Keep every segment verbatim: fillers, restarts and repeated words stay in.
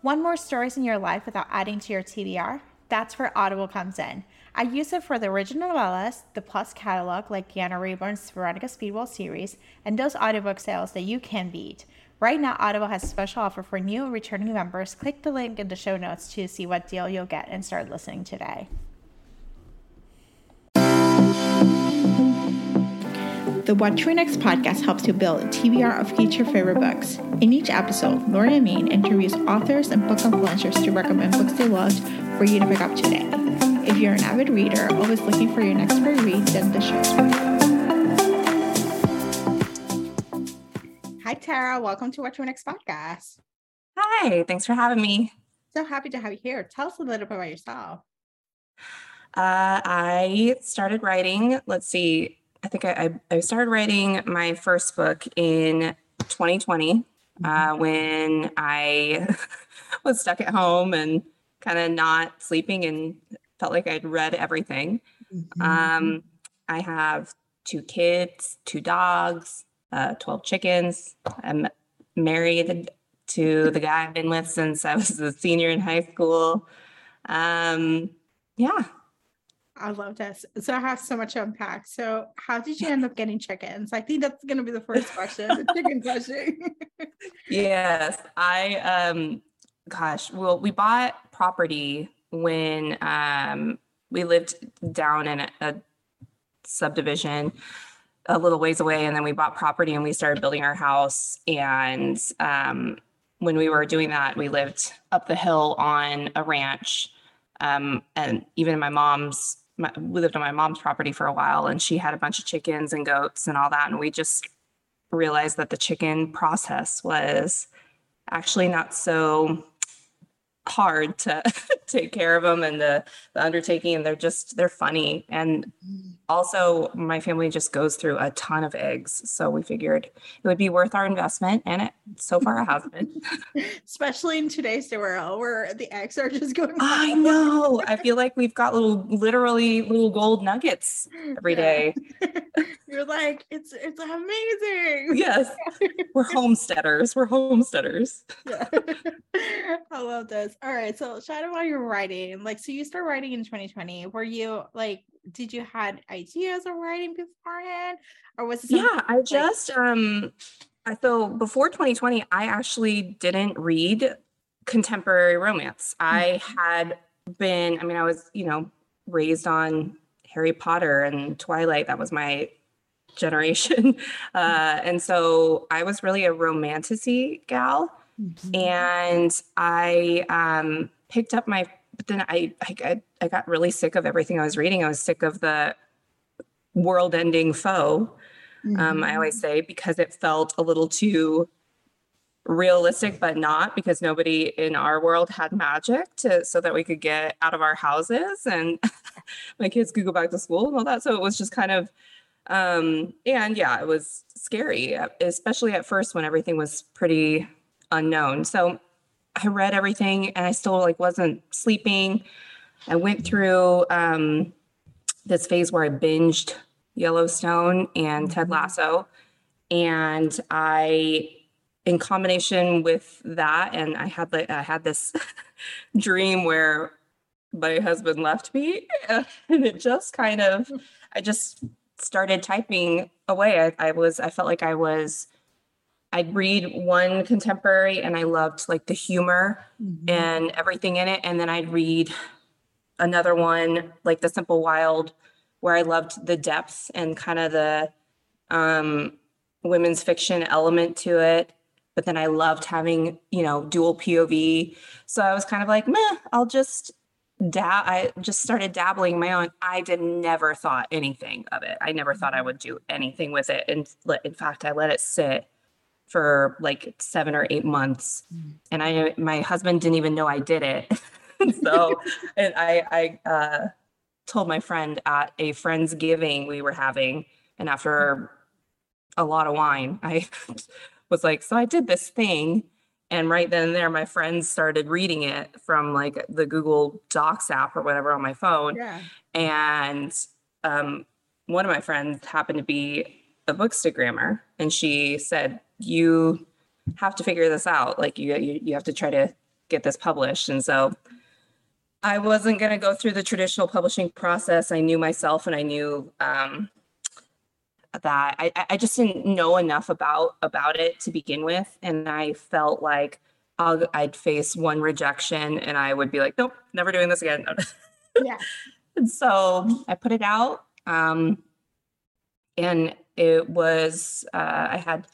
Want more stories in your life without adding to your T B R? That's where Audible comes in. I use it for the original novellas, the Plus catalog like Deanna Rayburn's Veronica Speedwell series, and those audiobook sales that you can beat. Right now, Audible has a special offer for new and returning members. Click the link in the show notes to see what deal you'll get and start listening today. The What to Read Next podcast helps you build a T B R of future favorite books. In each episode, Lori and Amin interviews authors and book influencers to recommend books they loved for you to pick up today. If you're an avid reader, always looking for your next great read, then the show's for you. Hi, Tara. Welcome to What to Read Next podcast. Hi, thanks for having me. So happy to have you here. Tell us a little bit about yourself. Uh, I started writing, let's see, I think I, I started writing my first book in twenty twenty uh, when I was stuck at home and kind of not sleeping and felt like I'd read everything. Mm-hmm. Um, I have two kids, two dogs, uh, twelve chickens. I'm married to the guy I've been with since I was a senior in high school. Um, yeah. I love this. So I have so much to unpack. So how did you end up getting chickens? I think that's going to be the first question, the chicken question. Yes. I, um, gosh, well, we bought property when um, we lived down in a, a subdivision a little ways away. And then we bought property and we started building our house. And um, when we were doing that, we lived up the hill on a ranch. Um, and even my mom's, my, we lived on my mom's property for a while, and she had a bunch of chickens and goats and all that. And we just realized that the chicken process was actually not so hard to take care of them, and the, the undertaking, and they're just, they're funny. And also my family just goes through a ton of eggs. So we figured it would be worth our investment, and it so far it has been. Especially in today's world where the eggs are just going. I know. I feel like we've got little, literally little gold nuggets every yeah. day. You're like, it's, it's amazing. Yes. We're homesteaders. We're homesteaders. Yeah. I love this. All right. So chat about your writing. Like, so you started writing in twenty twenty. Were you like, did you had ideas of writing beforehand, or was it yeah I just like- um I so before twenty twenty I actually didn't read contemporary romance. mm-hmm. I had been I mean I was you know raised on Harry Potter and Twilight. That was my generation. uh and so I was really a romantic-y gal. mm-hmm. And I um picked up my But then I, I I got really sick of everything I was reading. I was sick of the world-ending foe, mm-hmm. um, I always say, because it felt a little too realistic, but not, because nobody in our world had magic to so that we could get out of our houses and my kids could go back to school and all that. So it was just kind of, um, and yeah, it was scary, especially at first when everything was pretty unknown. So I read everything and I still like wasn't sleeping. I went through um, this phase where I binged Yellowstone and Ted Lasso. And I, in combination with that, and I had like, I had this dream where my husband left me, and it just kind of, I just started typing away. I, I was, I felt like I was, I'd read one contemporary and I loved like the humor mm-hmm. and everything in it. And then I'd read another one, like The Simple Wild, where I loved the depth and kind of the um, women's fiction element to it. But then I loved having, you know, dual P O V. So I was kind of like, meh, I'll just dab. I just started dabbling in my own. I did never thought anything of it. I never thought I would do anything with it. And in fact, I let it sit for like seven or eight months. And I, my husband didn't even know I did it. So, and I, I uh, told my friend at a Friendsgiving we were having, and after a lot of wine, I was like, so I did this thing. And right then and there, my friends started reading it from like the Google Docs app or whatever on my phone. Yeah. And um, one of my friends happened to be a bookstagrammer, and she said, you have to figure this out. Like you, you, you have to try to get this published. And so I wasn't going to go through the traditional publishing process. I knew myself, and I knew um, that I, I just didn't know enough about about it to begin with. And I felt like I'll, I'd face one rejection and I would be like, nope, never doing this again. Yeah. And so I put it out. Um, and it was, uh, I had,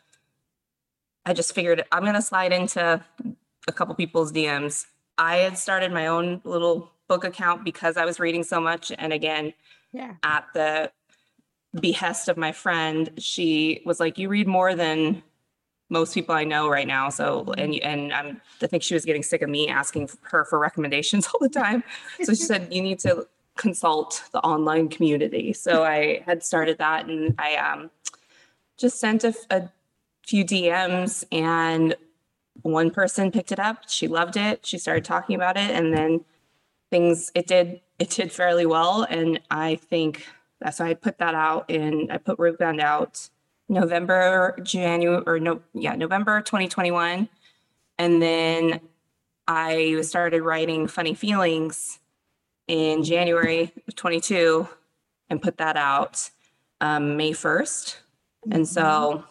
I just figured I'm going to slide into a couple people's D Ms. I had started my own little book account because I was reading so much. And again, Yeah. at the behest of my friend, she was like, you read more than most people I know right now. So, and, and I'm, I think she was getting sick of me asking her for recommendations all the time. So she said, you need to consult the online community. So I had started that, and I um, just sent a, a few D Ms, and one person picked it up. She loved it. She started talking about it, and then things, it did, it did fairly well. And I think that's why I put that out in, I put Rootbound out November, January, or no, yeah, November twenty twenty-one. And then I started writing Funny Feelings in January of twenty-two and put that out um, May first. And so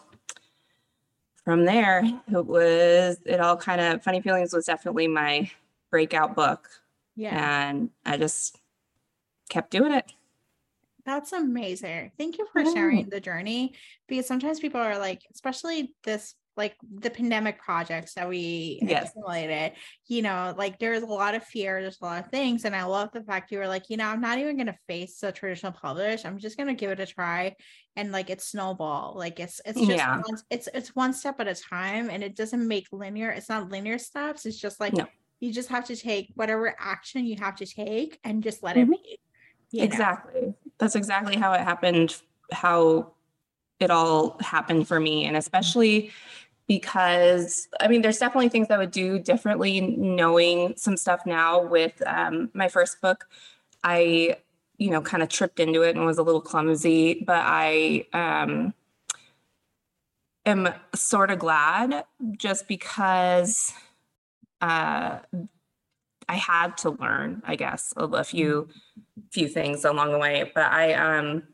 from there, it was, it all kind of, Funny Feelings was definitely my breakout book. Yeah. And I just kept doing it. That's amazing. Thank you for sharing the journey, because sometimes people are like, especially this, like the pandemic projects that we Yes. accumulated, you know, like there's a lot of fear, there's a lot of things. And I love the fact you were like, you know, I'm not even going to face the traditional publish. I'm just going to give it a try. And like, it's snowball. Like it's, it's just, Yeah. one, it's, it's one step at a time, and it doesn't make linear. It's not linear steps. It's just like, No. you just have to take whatever action you have to take and just let Mhm. it be. You Exactly. know? That's exactly how it happened, how it all happened for me. And especially because, I mean, there's definitely things I would do differently knowing some stuff now with um, my first book. I, you know, kind of tripped into it and was a little clumsy, but I um, am sort of glad, just because uh, I had to learn, I guess, a, a few few things along the way. But I um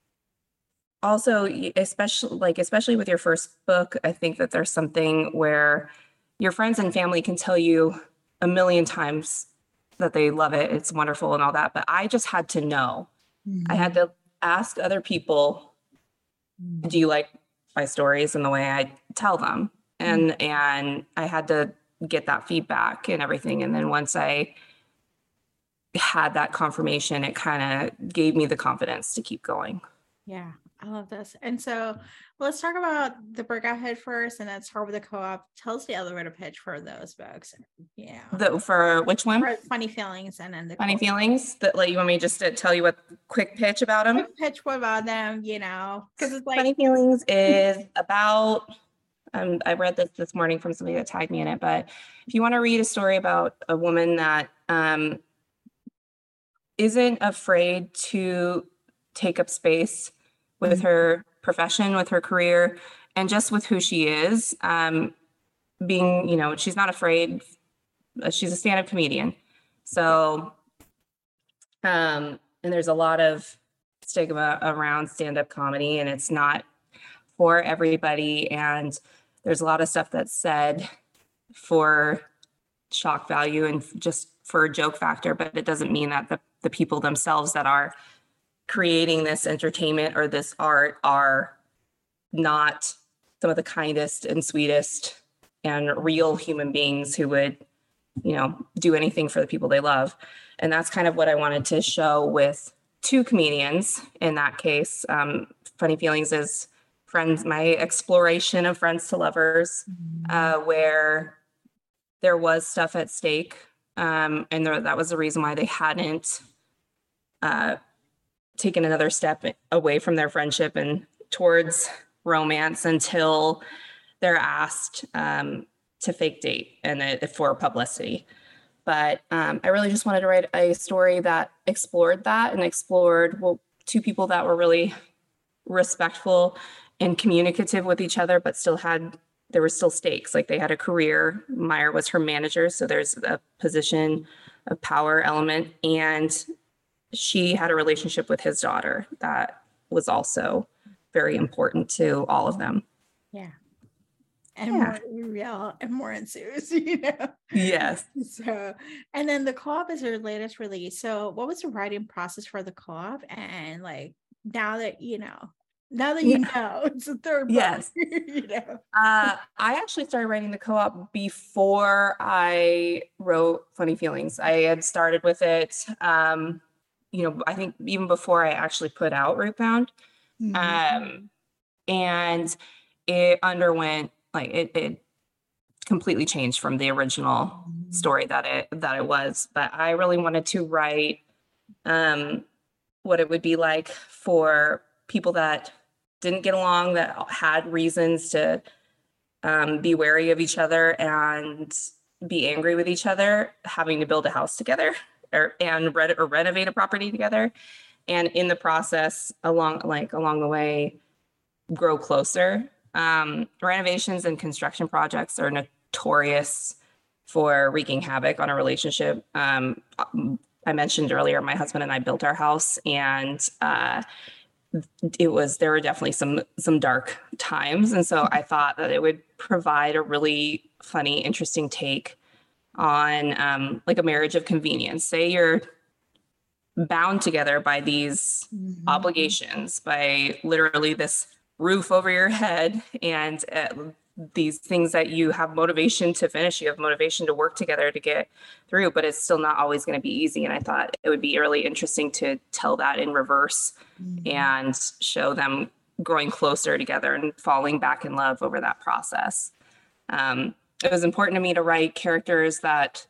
also, especially like especially with your first book, I think that there's something where your friends and family can tell you a million times that they love it, it's wonderful and all that, but I just had to know. I had to ask other people, do you like my stories and the way I tell them? And and I had to get that feedback and everything. And then once I had that confirmation, it kind of gave me the confidence to keep going. Yeah, I love this. And so let's talk about the breakout hit first, and then start with the co-op. Tell us the elevator pitch for those books. Yeah. The, for which one? For Funny Feelings, and then the Funny co-op. Feelings. That, like, you want me just to tell you what quick pitch about them? Quick pitch about them, you know, because it's like Funny Feelings is about, um, I read this this morning from somebody that tagged me in it, but if you want to read a story about a woman that um, isn't afraid to take up space with her profession, with her career, and just with who she is, um, being, you know, she's not afraid. She's a stand-up comedian. So, um, and there's a lot of stigma around stand-up comedy, and it's not for everybody. And there's a lot of stuff that's said for shock value and just for a joke factor, but it doesn't mean that the, the people themselves that are creating this entertainment or this art are not some of the kindest and sweetest and real human beings who would, you know, do anything for the people they love. And that's kind of what I wanted to show with two comedians in that case. Um, Funny Feelings is friends, my exploration of Friends to Lovers, uh, where there was stuff at stake. Um, and there, that was the reason why they hadn't uh, taken another step away from their friendship and towards romance until they're asked um, to fake date and uh, for publicity. But um, I really just wanted to write a story that explored that and explored, well, two people that were really respectful and communicative with each other, but still had there were still stakes. Like they had a career. Meyer was her manager, so there's a position of power element, and she had a relationship with his daughter that was also very important to all of them. Yeah. And Yeah. more real and more ensues, you know? Yes. So, and then the co-op is your latest release. So what was the writing process for the co-op? And like, now that, you know, now that you Yeah. know, it's the third book, Yes. you know? Uh, I actually started writing the co-op before I wrote Funny Feelings. I had started with it, um, you know, I think even before I actually put out Rootbound. Mhm. Um, and it underwent, like, it, it completely changed from the original story that it that it was. But I really wanted to write um, what it would be like for people that didn't get along, that had reasons to um, be wary of each other and be angry with each other, having to build a house together or and re- or renovate a property together, and in the process, along like along the way, grow closer. Um, renovations and construction projects are notorious for wreaking havoc on a relationship. Um, I mentioned earlier, my husband and I built our house, and uh, it was there were definitely some some dark times, and so I thought that it would provide a really funny, interesting take on um, like a marriage of convenience. Say you're bound together by these Mhm. obligations, by literally this roof over your head and uh, these things that you have motivation to finish, you have motivation to work together to get through, but it's still not always going to be easy. And I thought it would be really interesting to tell that in reverse Mhm. and show them growing closer together and falling back in love over that process. Um, it was important to me to write characters that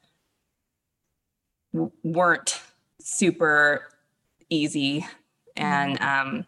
w- weren't super easy and um,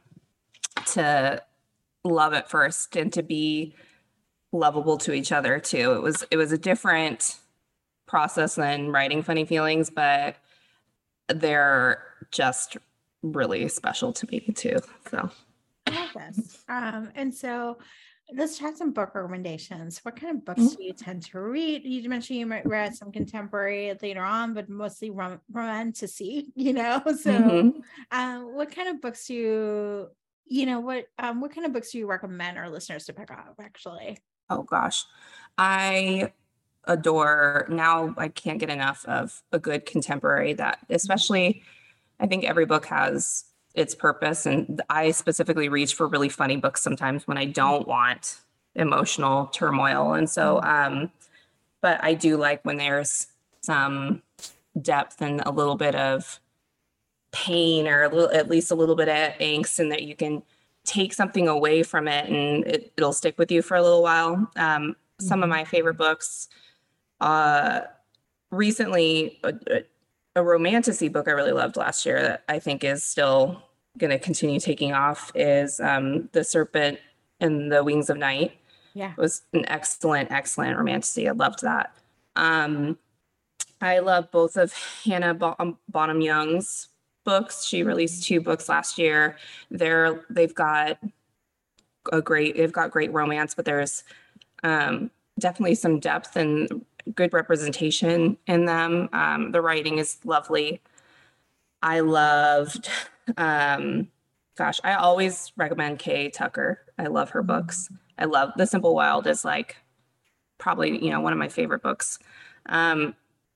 to love at first and to be lovable to each other too. It was it was a different process than writing Funny Feelings, but they're just really special to me too. So I love this. Um, and so let's chat some book recommendations. What kind of books Mhm. do you tend to read? You mentioned you might read some contemporary later on, but mostly rom- romantasy, you know? So Mhm. um, what kind of books do you, you know, what um what kind of books do you recommend our listeners to pick up actually? Oh gosh, I adore now. I can't get enough of a good contemporary that, especially, I think every book has its purpose, and I specifically reach for really funny books sometimes when I don't want emotional turmoil. And so, um, but I do like when there's some depth and a little bit of pain, or a little, at least a little bit of angst, and that you can take something away from it and it, it'll stick with you for a little while. Um, some of my favorite books, uh, recently, a, a romantasy book I really loved last year that I think is still going to continue taking off is um, The Serpent and the Wings of Night. Yeah. It was an excellent, excellent romantasy. I loved that. Um, I love both of Hannah Bon- Bonham Young's books. She released two books last year. They're they've got a great they've got great romance, but there's um, definitely some depth and good representation in them. Um, the writing is lovely. I loved, um, gosh, I always recommend Kay Tucker. I love her books. I love The Simple Wild is like probably, you know, one of my favorite books. Um,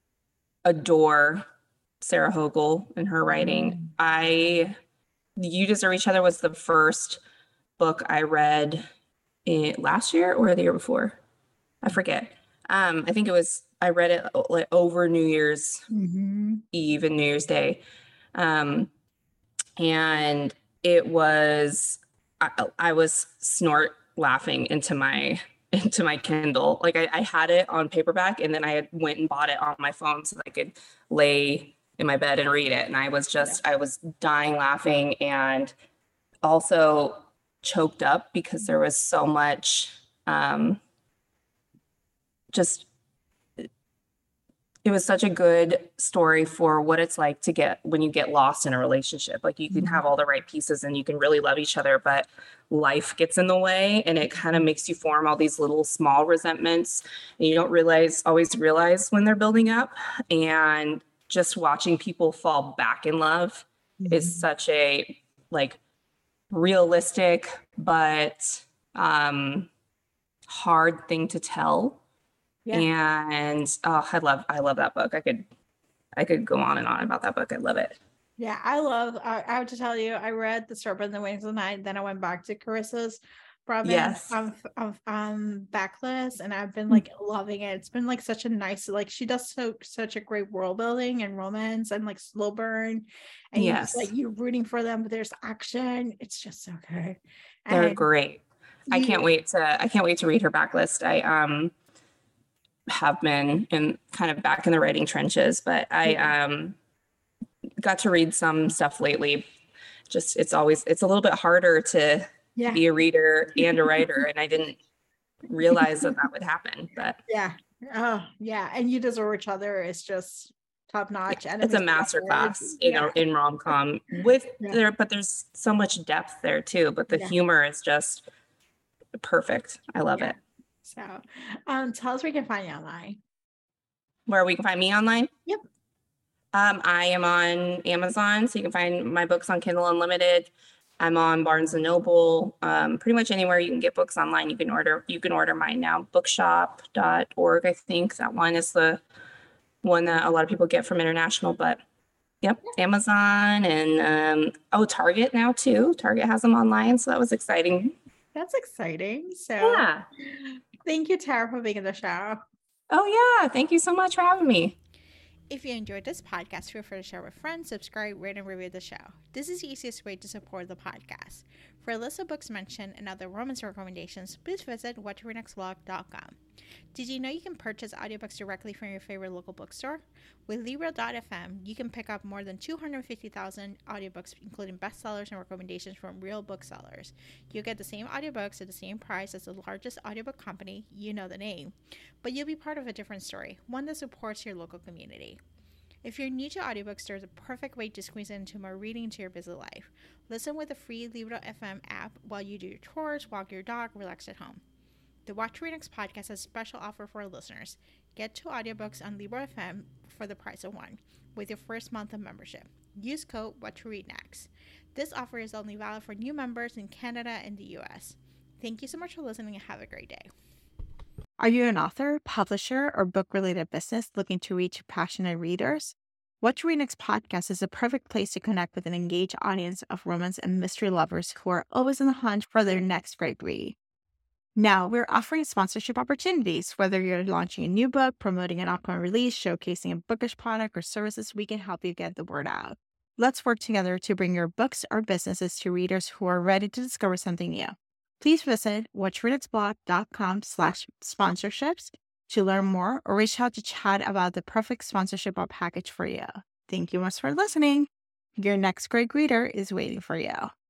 adore Sarah Hogle and her writing. I, You Deserve Each Other was the first book I read in, last year or the year before. I forget. Um, I think it was, I read it like over New Year's Mm-hmm. Eve and New Year's Day. Um, and it was, I, I was snort laughing into my, into my Kindle. Like I, I had it on paperback, and then I had went and bought it on my phone so that I could lay in my bed and read it. And I was just, I was dying laughing, and also choked up because there was so much, um, just it was such a good story for what it's like to get when you get lost in a relationship. Like you can have all the right pieces and you can really love each other, but life gets in the way and it kind of makes you form all these little small resentments and you don't realize always realize when they're building up. And just watching people fall back in love mm-hmm. is such a like realistic but um hard thing to tell. Yeah. And oh, I love, I love that book. I could, I could go on and on about that book. I love it. Yeah, I love. I, I have to tell you, I read The Serpent and the Wings of the Night. Then I went back to Carissa's Brabant yes. um, um, um, backlist, and I've been like loving it. It's been like such a nice, like she does so such a great world building and romance and like slow burn, and yes, you just, like you're rooting for them, but there's action. It's just so good. They're and great. You, I can't wait to. I can't wait to read her backlist. I um. have been in kind of back in the writing trenches, but I um got to read some stuff lately. Just it's always it's a little bit harder to yeah. be a reader and a writer, and I didn't realize that that would happen. But yeah, oh yeah, and You Deserve Each Other is just top notch. Yeah, it's a masterclass in yeah. in rom com with yeah. there, but there's so much depth there too. But the yeah. humor is just perfect. I love yeah. it. So, um, tell us where we can find you online. Where we can find me online? Yep. Um, I am on Amazon, so you can find my books on Kindle Unlimited. I'm on Barnes and Noble. Um, pretty much anywhere you can get books online, you can order. You can order mine now. bookshop dot org, I think that one is the one that a lot of people get from international. But yep, Amazon and um, oh, Target now too. Target has them online, so that was exciting. That's exciting. So yeah. Thank you, Tara, for being in the show. Oh, yeah. Thank you so much for having me. If you enjoyed this podcast, feel free to share with friends, subscribe, rate, and review the show. This is the easiest way to support the podcast. For a list of books mentioned and other romance recommendations, please visit what to read next blog dot com. Did you know you can purchase audiobooks directly from your favorite local bookstore? With Libro dot f m, you can pick up more than two hundred fifty thousand audiobooks, including bestsellers and recommendations from real booksellers. You'll get the same audiobooks at the same price as the largest audiobook company, you know the name, but you'll be part of a different story, one that supports your local community. If you're new to audiobooks, there's a perfect way to squeeze into more reading into your busy life. Listen with the free Libro dot f m app while you do your chores, walk your dog, relax at home. The What to Read Next podcast has a special offer for our listeners. Get two audiobooks on Libro dot f m for the price of one with your first month of membership. Use code What to Read Next. This offer is only valid for new members in Canada and the U S. Thank you so much for listening and have a great day. Are you an author, publisher, or book-related business looking to reach passionate readers? What to Read Next podcast is a perfect place to connect with an engaged audience of romance and mystery lovers who are always on the hunt for their next great read. Now, we're offering sponsorship opportunities. Whether you're launching a new book, promoting an upcoming release, showcasing a bookish product or services, we can help you get the word out. Let's work together to bring your books or businesses to readers who are ready to discover something new. Please visit what to read next blog dot com slash sponsorships to learn more or reach out to chat about the perfect sponsorship or package for you. Thank you much for listening. Your next great reader is waiting for you.